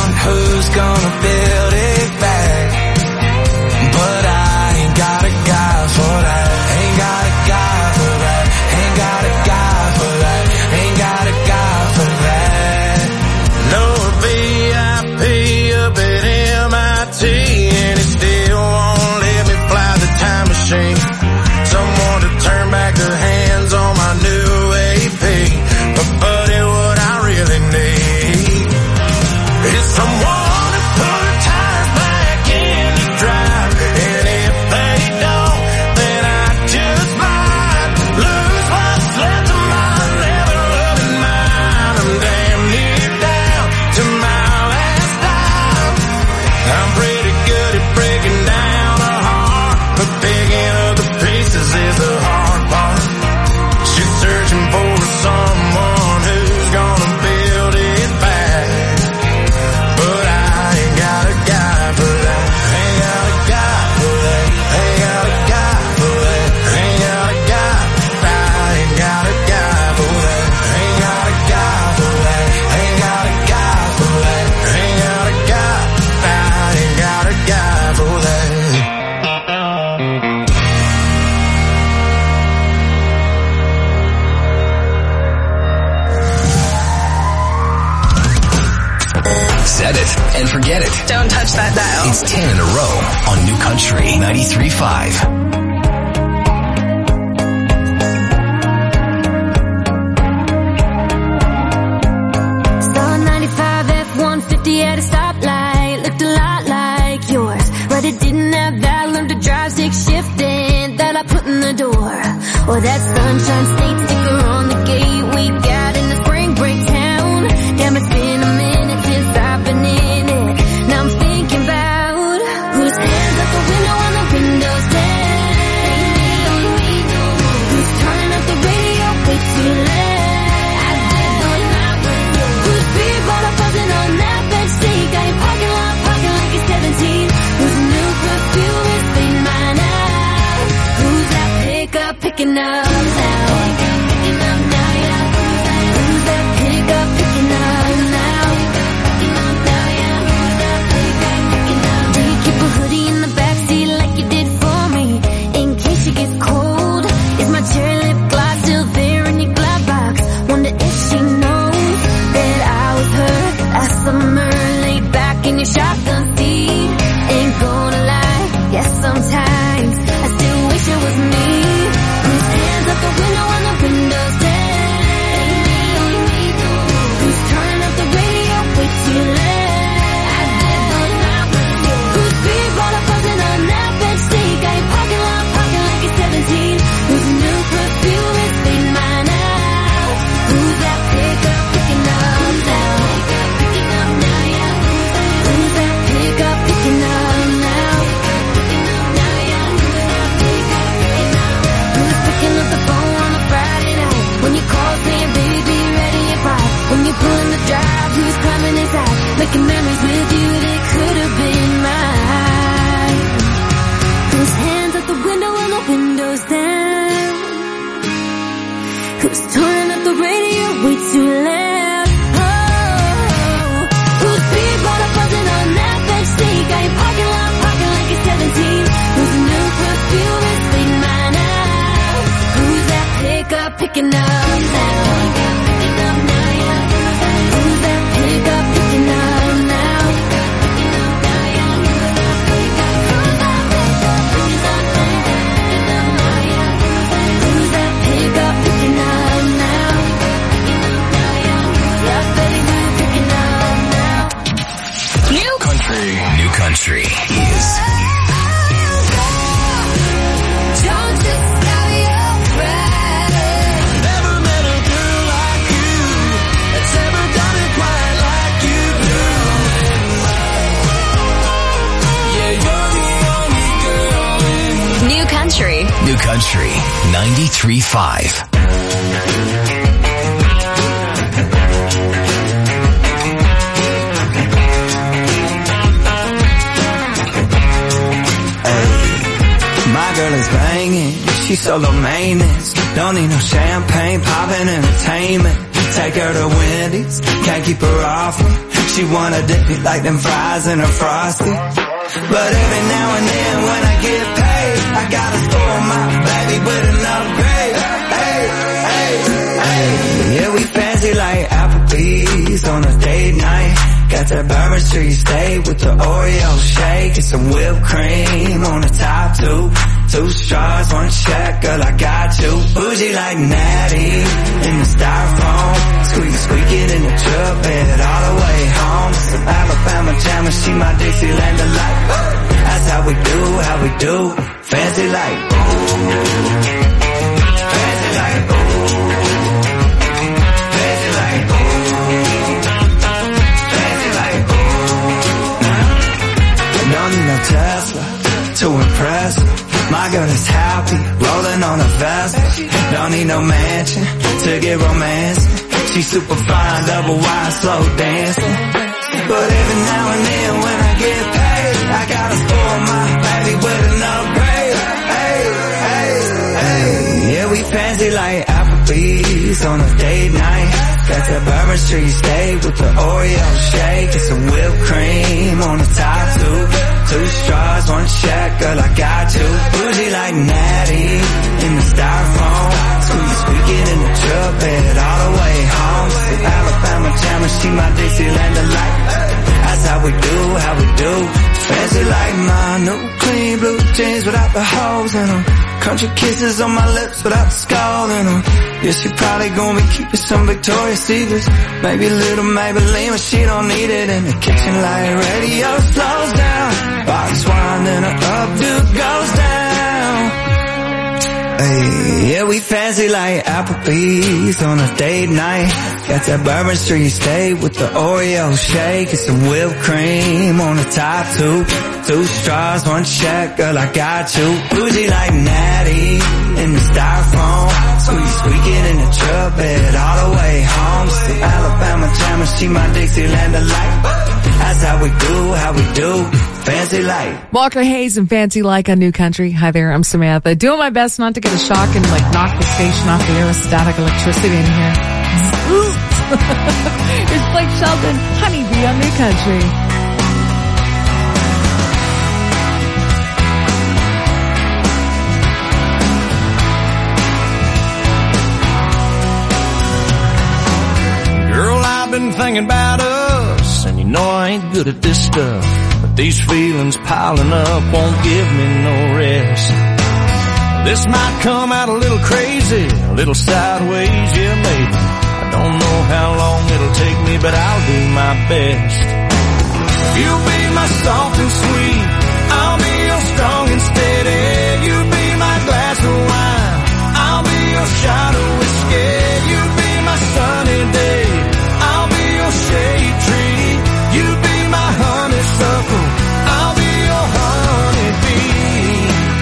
who's gonna build it back? But I ain't got a guy for that. Ain't got a guy for that. Ain't got a guy for that. Ain't got a guy for that. No V I P up at M I T, and it still won't let me fly the time machine. Someone to turn back the hands on my new A P. But buddy, what I really need is someone to put the tires back in the drive. And if they don't, then I just might lose what's left of my never-loving mind. I'm damn near down to my last dime. I'm pretty good at breaking down a heart, but picking up the pieces is the hard part. She's searching for someone who's gonna build it back. But I ain't got a guy for that. Ain't got a guy for that. Ain't got a guy for that. Ain't got a guy. I ain't got a guy for that. Ain't got a guy for that. Ain't got a guy for that. Ain't got a guy. I ain't got a guy for that. Set it and forget it. Don't touch that dial. It's ten in a row on New Country ninety-three point five. Saw a ninety-five F one fifty at a stoplight, looked a lot like yours, but it didn't have that learn to drive stick shifting that I put in the door. Or that sunshine state sticker on the gate we got in the spring break town. Damn, it's been a minute since I've been in it. Now I'm thinking about whose hands out the window on the windows down. Who's turning up the radio way too loud? Whose people are buzzing on that bench seat? Got your parking lot parking like you're seventeen. Whose new perfume is fading mine out? Who's that pickup picking up now? Picking up now, yeah. Who's that pickup picking up now? Picking up now, yeah. Who's that pickup picking up? Do you keep a hoodie in the backseat like you did for me, in case it gets cold? Is my cherry lip gloss still there in your glove box? Wonder if she knows that I was her last summer, laid back in your shotgun seat. Ain't gonna lie, yes, sometimes I still wish it was me. Whose hands out the window on the windows down? Who's turning up the radio way too loud? Whose people are buzzing on that bench seat? Got your parking lot parking like you're seventeen. Whose new perfume is fading mine out? Who's that pickup picking up now? Picking up now, yeah. Who's that pickup picking up now? Picking up now, yeah. Who's that pickup picking up? Who's picking up the phone on a Friday night when you call saying, baby, ready at five? When you pull in the drive, who's climbing inside? Making memories with you that could have been mine. Whose hands out the window and the windows down? Who's turning up the radio way too loud? Oh, whose people are buzzing on that bench seat? Got your parking lot parking like you're seventeen. Whose new perfume is fading mine out? Who's that pickup picking up now? Picking up now, yeah. Who's that pickup picking up now? Picking up now, yeah. Who's that pickup? Who's that pickup picking up now? Who's that pickup picking up now? Picking up now, yeah. Yeah, baby, who's picking up now? New Country. New Country is Don't just stop your breath. Never met a girl like you that's ever done it quite like you do. Yeah, you're the only girl in New Country. New Country ninety-three point five. My girl is banging, she's so low maintenance. Don't need no champagne, poppin' entertainment. Take her to Wendy's, can't keep her off me. she wanna dip it like them fries in her Frosty. But every now and then when I get paid, I gotta spoil my baby with an upgrade. Hey, hey, hey. Yeah, we fancy like Applebee's on a date night. Got that Bourbon Street steak with the Oreo shake and some whipped cream on the top two. Two straws, one check, girl, I got you. Bougie like Natty in the styrofoam. Squeak, squeaking in the truck bed all the way home. Some Alabama jam and she my Dixieland delight. That's how we do, how we do. Fancy like, ooh. Fancy like, ooh. Fancy like, ooh. Fancy like, ooh. Don't need no Tesla to impress her. My girl is happy, rolling on a Vespa. Don't need no mansion to get romance. She's super fine, double wide, slow dancing. But every now and then when I get paid, I gotta spoil my baby with an upgrade. Hey, hey, hey. Yeah, we fancy like Applebee's on a date night. Got that Bourbon Street steak with the Oreo shake and some whipped cream on the top two. Two straws, one check, girl, I got you. Bougie like Natty in the styrofoam. Squeak, squeaking in the truck bed all the way home. Some Alabama jam and she my Dixieland delight. That's how we do, how we do. Fancy like my new clean blue jeans without the holes in them. Country kisses on my lips without the skull in them. Yeah, she probably gonna be keeping some Victoria's Secrets. Maybe a little Maybelline, but she don't need it. In the kitchen light radio slows down. Box wine and her updo goes down. Hey, yeah, we fancy like Applebee's on a date night. Got that Bourbon Street steak with the Oreo shake and some whipped cream on the top two. Two straws, one check, girl, I got you. Bougie like Natty in the styrofoam. Squeak, squeaking in the truck bed all the way home. Some Alabama jam and she my Dixieland delight. That's how we do, how we do. Fancy like Walker Hayes and Fancy Like on New Country. Hi there, I'm Samantha. Doing my best not to get a shock and like knock the station off the air with static electricity in here. Here's Blake Shelton, Honeybee on New Country. Been thinking about us, and you know I ain't good at this stuff, but these feelings piling up won't give me no rest. This might come out a little crazy, a little sideways, yeah maybe. I don't know how long it'll take me, but I'll do my best. You'll be my soft and sweet, I'll be your strong and steady. You'll be my glass of wine, I'll be your shot of whiskey. You'll be my sunny day, shade tree, you be my honeysuckle, I'll be your honeybee.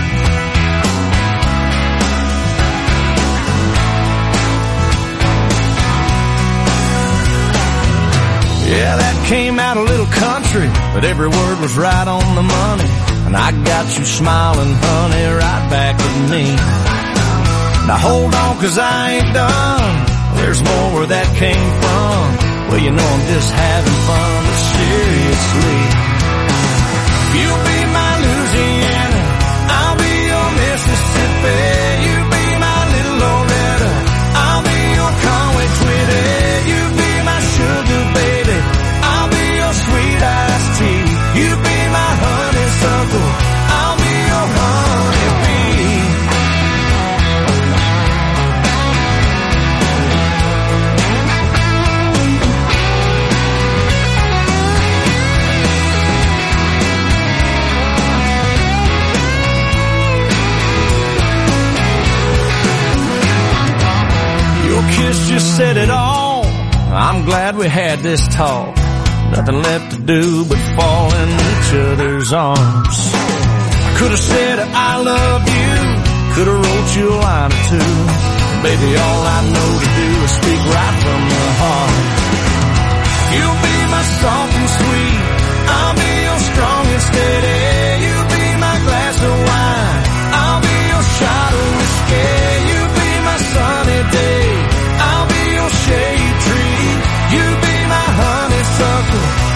Yeah, that came out a little country, but every word was right on the money. And I got you smiling, honey, right back at me. Now hold on, 'cause I ain't done. There's more where that came from. Well, you know I'm just having fun, but seriously. You'll be my Louisiana, I'll be your Mississippi. You be my little Loretta, I'll be your Conway Twitty. You be my sugar baby, I'll be your sweet iced tea. You be my honeysuckle, I'll be your honeybee. Kiss just said it all. I'm glad we had this talk. Nothing left to do but fall in each other's arms. I could have said I love you, could have wrote you a line or two. Baby, all I know to do is speak right from the heart. You'll be my soft and sweet, I'll be your strong and steady. You'll be my glass of wine, I'll be your shot of whiskey. You'll be my sunny day, I'll be your shade tree. You be my honeysuckle,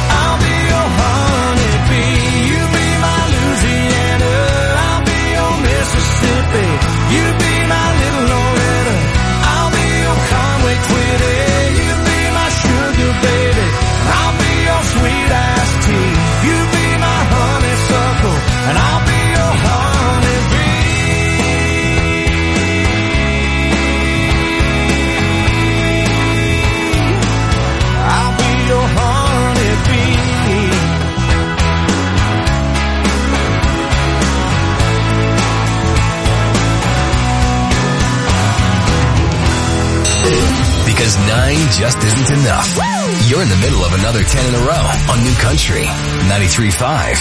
trying just isn't enough. You're in the middle of another ten in a row on New Country ninety-three point five.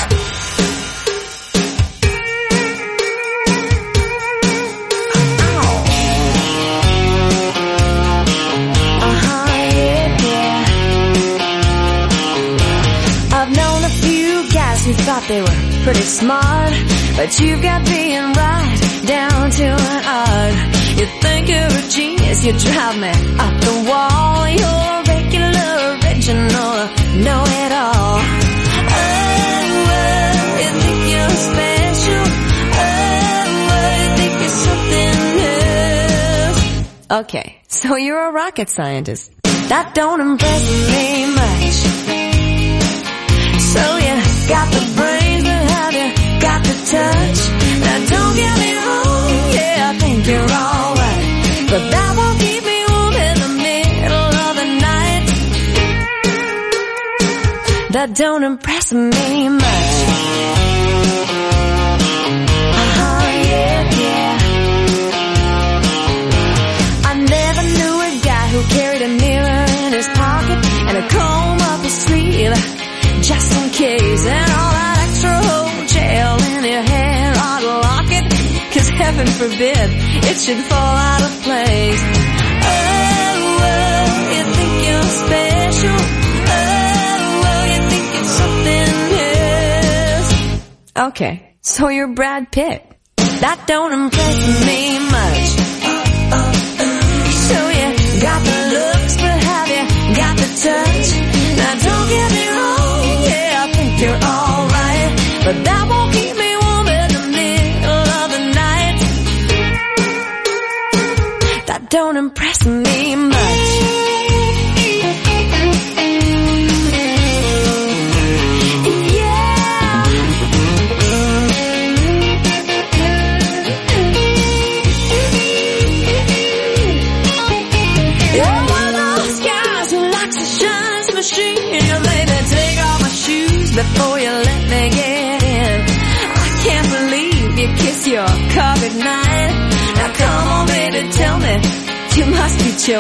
You thought they were pretty smart, but you've got being right down to an art. You think you're a genius, you drive me up the wall. You're a regular, original, know-it-all. Oh, well, you think you're special. Oh, well, you think you're something else. Okay, so you're a rocket scientist. That don't impress me much. So you got the brains, but have you got the touch? Now don't get me wrong, yeah, I think you're alright, but that won't keep me warm in the middle of the night. That don't impress me much. Uh-huh, yeah, yeah. I never knew a guy who carried a mirror in his pocket and a comb up his sleeve, just in case, and all that extra hotel in your hair, I'd lock it, cause heaven forbid it should fall out of place. Oh, well, you think you're special. Oh, well, you think it's something else. Okay, so you're Brad Pitt. That don't impress me much. So you got the looks, but have you got the touch? Now don't get me wrong, yeah, I think you're alright, but that won't keep me warm in the middle of the night. That don't impress me much. You're one of those guys who likes to shine his machine. You made me take off my shoes before you let me get in. I can't believe you kiss your car goodnight. Now come on baby, tell me, you must be joking.